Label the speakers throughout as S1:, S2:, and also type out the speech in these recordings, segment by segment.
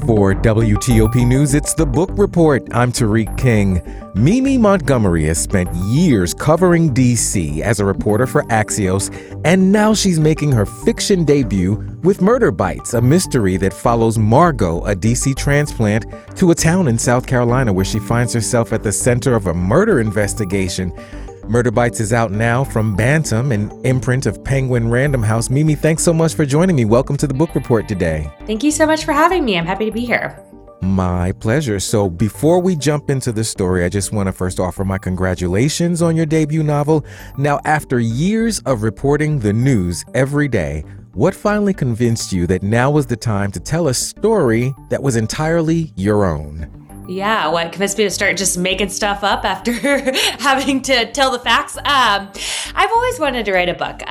S1: For WTOP News, it's the Book Report. I'm Tariq King. Mimi Montgomery has spent years covering D.C. as a reporter for Axios, and now she's making her fiction debut with Murder Bites, a mystery that follows Margot, a D.C. transplant, to a town in South Carolina where she finds herself at the center of a murder investigation. Murder Bites is out now from Bantam, an imprint of Penguin Random House. Mimi, thanks so much for joining me. Welcome to the Book Report today.
S2: Thank you so much for having me. I'm happy to be here.
S1: My pleasure. So before we jump into the story, I just want to first offer my congratulations on your debut novel. Now, after years of reporting the news every day, what finally convinced you that now was the time to tell a story that was entirely your own?
S2: Yeah, what convinced me to start just making stuff up after having to tell the facts? I've always wanted to write a book.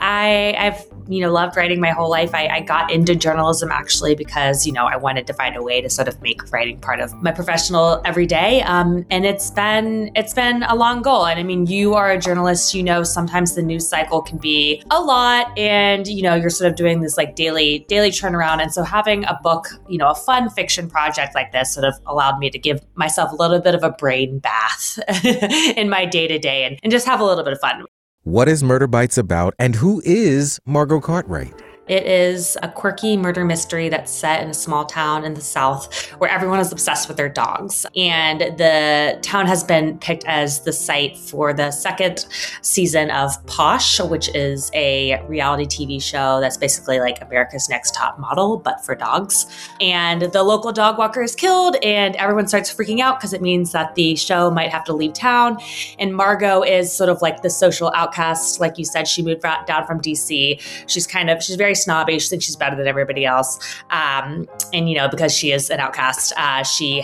S2: I've loved writing my whole life. I got into journalism actually because, I wanted to find a way to sort of make writing part of my professional everyday. And it's been a long goal. And I mean, you are a journalist, sometimes the news cycle can be a lot and, you're sort of doing this like daily turnaround. And so having a book, a fun fiction project like this sort of allowed me to give myself a little bit of a brain bath in my day-to-day and just have a little bit of fun.
S1: What is Murder Bites about, and who is Margot Cartwright?
S2: It is a quirky murder mystery that's set in a small town in the South where everyone is obsessed with their dogs. And the town has been picked as the site for the second season of Posh, which is a reality TV show that's basically like America's Next Top Model, but for dogs. And the local dog walker is killed and everyone starts freaking out because it means that the show might have to leave town. And Margot is sort of like the social outcast. Like you said, she moved down from DC. She's very snobby. She thinks she's better than everybody else. And, because she is an outcast, she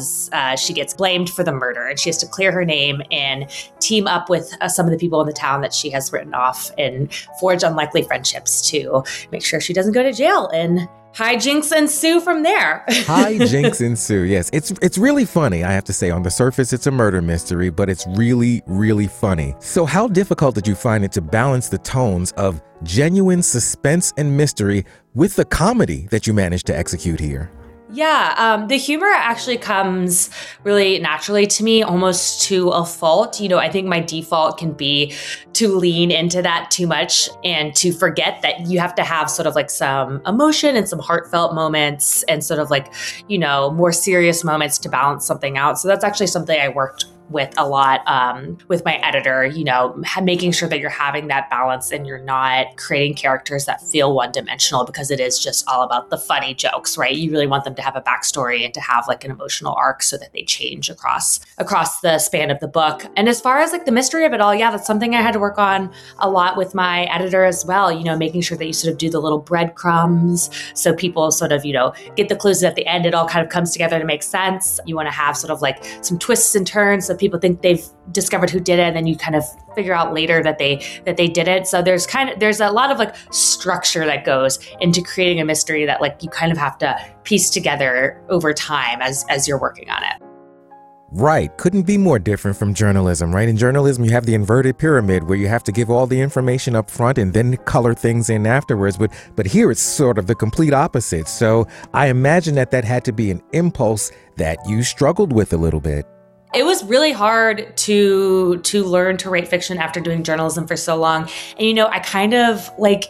S2: gets blamed for the murder and she has to clear her name and team up with some of the people in the town that she has written off and forge unlikely friendships to make sure she doesn't go to jail. And hijinks ensue from there.
S1: Hijinks ensue, yes. It's really funny, I have to say. On the surface, it's a murder mystery, but it's really, really funny. So how difficult did you find it to balance the tones of genuine suspense and mystery with the comedy that you managed to execute here?
S2: Yeah, the humor actually comes really naturally to me, almost to a fault. I think my default can be to lean into that too much and to forget that you have to have sort of like some emotion and some heartfelt moments and sort of like, more serious moments to balance something out. So that's actually something I worked with a lot with my editor, making sure that you're having that balance and you're not creating characters that feel one-dimensional because it is just all about the funny jokes, right? You really want them to have a backstory and to have like an emotional arc so that they change across the span of the book. And as far as like the mystery of it all, yeah, that's something I had to work on a lot with my editor as well, making sure that you sort of do the little breadcrumbs so people sort of, get the clues at the end, it all kind of comes together to make sense. You want to have sort of like some twists and turns so people think they've discovered who did it, and then you kind of figure out later that they did it. So there's a lot of like structure that goes into creating a mystery that like you kind of have to piece together over time as you're working on it.
S1: Right. Couldn't be more different from journalism, right? In journalism, you have the inverted pyramid where you have to give all the information up front and then color things in afterwards. But here it's sort of the complete opposite. So I imagine that had to be an impulse that you struggled with a little bit.
S2: It was really hard to learn to write fiction after doing journalism for so long. And, I kind of like,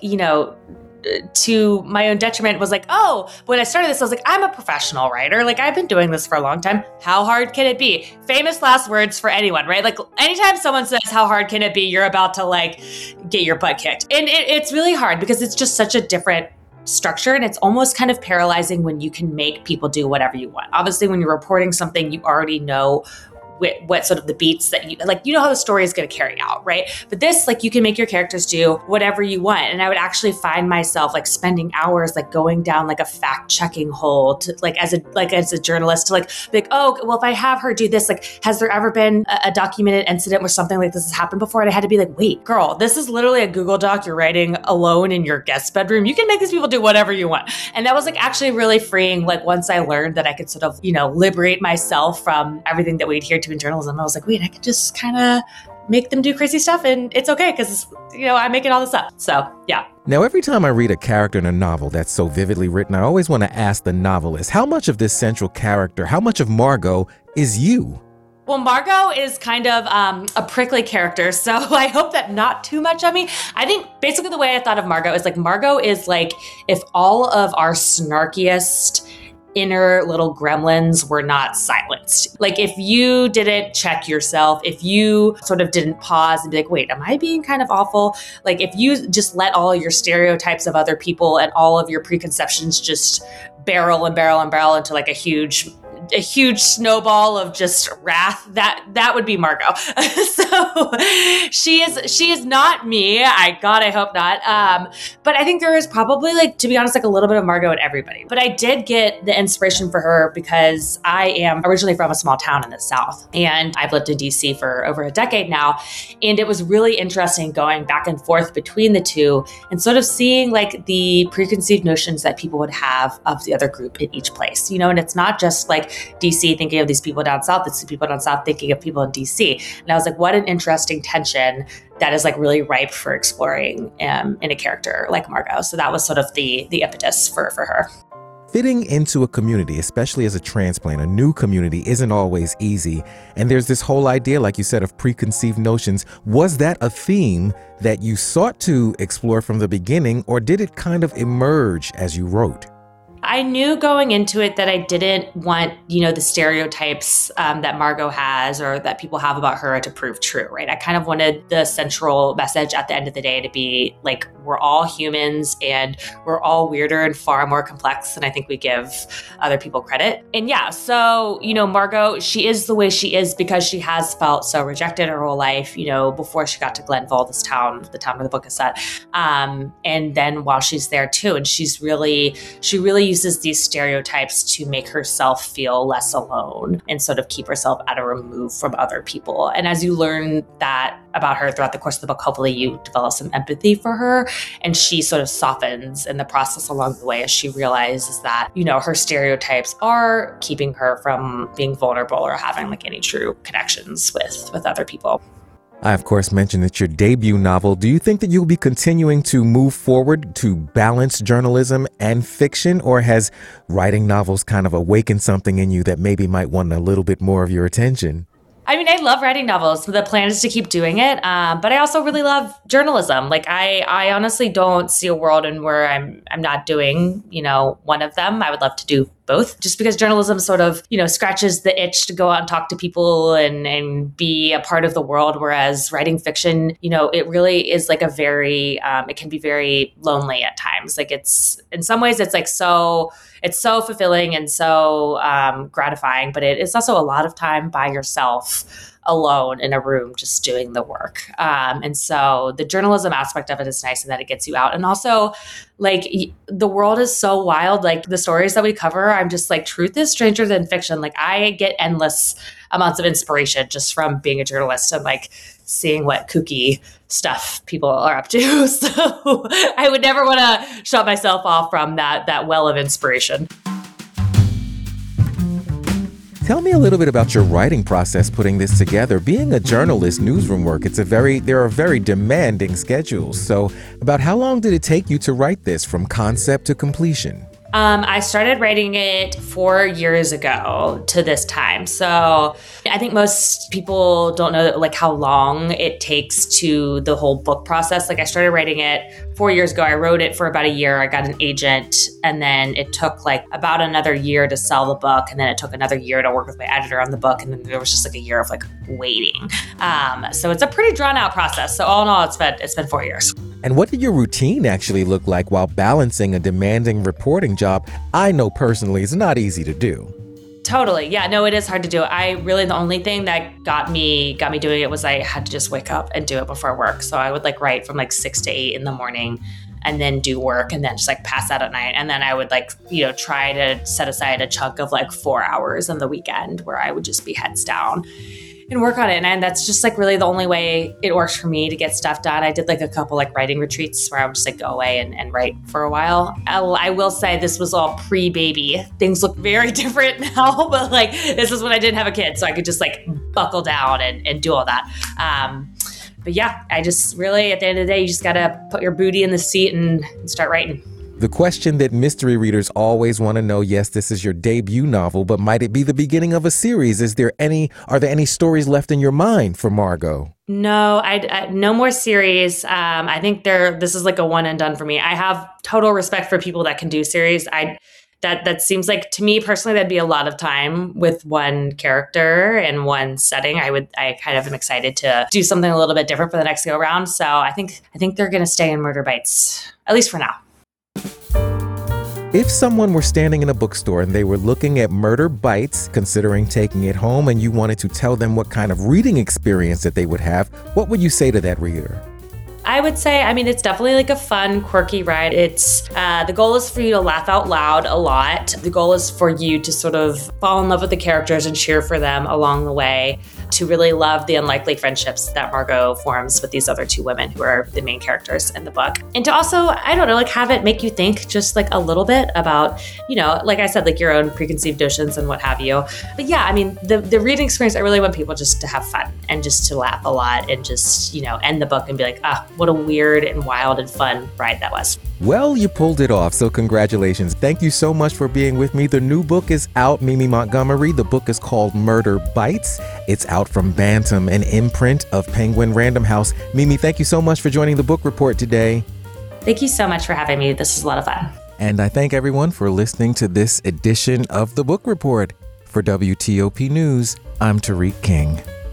S2: to my own detriment was like, oh, when I started this, I was like, I'm a professional writer. Like I've been doing this for a long time. How hard can it be? Famous last words for anyone, right? Like anytime someone says, how hard can it be? You're about to like get your butt kicked. And it's really hard because it's just such a different structure. And it's almost kind of paralyzing when you can make people do whatever you want. Obviously, when you're reporting something, you already know what sort of the beats that you know how the story is going to carry out, right? But this, like, you can make your characters do whatever you want. And I would actually find myself like spending hours like going down like a fact checking hole to as a journalist to be like, oh, well, if I have her do this, like, has there ever been a documented incident where something like this has happened before? And I had to be like, wait, girl, this is literally a Google Doc you're writing alone in your guest bedroom. You can make these people do whatever you want. And that was like actually really freeing. Like once I learned that I could sort of, liberate myself from everything that we adhere to in journalism, I was like, wait, I could just kind of make them do crazy stuff, and it's okay because, I'm making all this up. So, yeah.
S1: Now, every time I read a character in a novel that's so vividly written, I always want to ask the novelist, how much of this central character, how much of Margot is you?
S2: Well, Margot is kind of a prickly character, so I hope that not too much of me. I think basically the way I thought of Margot is Margot is if all of our snarkiest inner little gremlins were not silenced. If you didn't check yourself, if you sort of didn't pause and be like, wait, am I being kind of awful? If you just let all your stereotypes of other people and all of your preconceptions just barrel into a huge snowball of just wrath, that would be Margot. So she is not me. I hope not. But I think there is probably, to be honest, a little bit of Margot in everybody. But I did get the inspiration for her because I am originally from a small town in the South, and I've lived in DC for over a decade now. And it was really interesting going back and forth between the two and sort of seeing the preconceived notions that people would have of the other group in each place, and it's not just DC thinking of these people down south, it's the people down south thinking of people in DC. And I was like, what an interesting tension that is really ripe for exploring in a character like Margot. So that was sort of the impetus for her.
S1: Fitting into a community, especially as a transplant, a new community, isn't always easy. And there's this whole idea, like you said, of preconceived notions. Was that a theme that you sought to explore from the beginning, or did it kind of emerge as you wrote?
S2: I knew going into it that I didn't want, the stereotypes that Margot has or that people have about her to prove true, right? I kind of wanted the central message at the end of the day to be we're all humans and we're all weirder and far more complex than I think we give other people credit. And yeah, so, Margot, she is the way she is because she has felt so rejected her whole life, before she got to Glenville, the town where the book is set. And then while she's there too, and she really uses these stereotypes to make herself feel less alone and sort of keep herself at a remove from other people. And as you learn that about her throughout the course of the book, hopefully you develop some empathy for her, and she sort of softens in the process along the way as she realizes that, her stereotypes are keeping her from being vulnerable or having any true connections with other people.
S1: I, of course, mentioned it's your debut novel. Do you think that you'll be continuing to move forward to balance journalism and fiction, or has writing novels kind of awakened something in you that maybe might want a little bit more of your attention?
S2: I mean, I love writing novels. The plan is to keep doing it. But I also really love journalism. I honestly don't see a world in where I'm not doing, one of them. I would love to do both, just because journalism sort of, scratches the itch to go out and talk to people and be a part of the world. Whereas writing fiction, it really is a very, it can be very lonely at times. It's, in some ways, it's it's so fulfilling and so gratifying, but it is also a lot of time by yourself alone in a room just doing the work. And so the journalism aspect of it is nice in that it gets you out. And also, the world is so wild. The stories that we cover, I'm just truth is stranger than fiction. I get endless amounts of inspiration just from being a journalist and seeing what kooky stuff people are up to. So I would never want to shut myself off from that well of inspiration.
S1: Tell me a little bit about your writing process putting this together. Being a journalist, newsroom work, there are very demanding schedules. So about how long did it take you to write this from concept to completion?
S2: I started writing it 4 years ago to this time. So I think most people don't know how long it takes to the whole book process. I started writing it 4 years ago. I wrote it for about a year. I got an agent, and then it took about another year to sell the book. And then it took another year to work with my editor on the book. And then there was just a year of waiting. So it's a pretty drawn out process. So all in all, it's been 4 years.
S1: And what did your routine actually look like while balancing a demanding reporting job? I know personally it's not easy to do.
S2: Totally. Yeah, no, it is hard to do. The only thing that got me doing it was I had to just wake up and do it before work. So I would write from 6 to 8 in the morning and then do work and then just pass out at night. And then I would try to set aside a chunk of 4 hours on the weekend where I would just be heads down and work on it. And that's just really the only way it works for me to get stuff done. I did a couple writing retreats where I would just go away and write for a while. I will say this was all pre-baby. Things look very different now, but this is when I didn't have a kid. So I could just buckle down and do all that. But yeah, I just really, at the end of the day, you just got to put your booty in the seat and start writing.
S1: The question that mystery readers always want to know, yes, this is your debut novel, but might it be the beginning of a series? Are there any stories left in your mind for Margot?
S2: No, no more series. I think this is like a one and done for me. I have total respect for people that can do series. That seems like, to me personally, that'd be a lot of time with one character and one setting. I kind of am excited to do something a little bit different for the next go around. So I think they're going to stay in Murder Bites, at least for now.
S1: If someone were standing in a bookstore and they were looking at Murder Bites, considering taking it home, and you wanted to tell them what kind of reading experience that they would have, what would you say to that reader?
S2: I would say, it's definitely like a fun, quirky ride. It's the goal is for you to laugh out loud a lot. The goal is for you to sort of fall in love with the characters and cheer for them along the way, to really love the unlikely friendships that Margot forms with these other two women who are the main characters in the book. And to also, have it make you think just like a little bit about, like I said, like your own preconceived notions and what have you. But yeah, the reading experience, I really want people just to have fun and just to laugh a lot and just, end the book and be like, what a weird and wild and fun ride that was.
S1: Well, you pulled it off, so congratulations. Thank you so much for being with me. The new book is out, Mimi Montgomery. The book is called Murder Bites. It's out from Bantam, an imprint of Penguin Random House. Mimi, thank you so much for joining the book report today.
S2: Thank you so much for having me. This was a lot of fun.
S1: And I thank everyone for listening to this edition of the book report. For WTOP News, I'm Tariq King.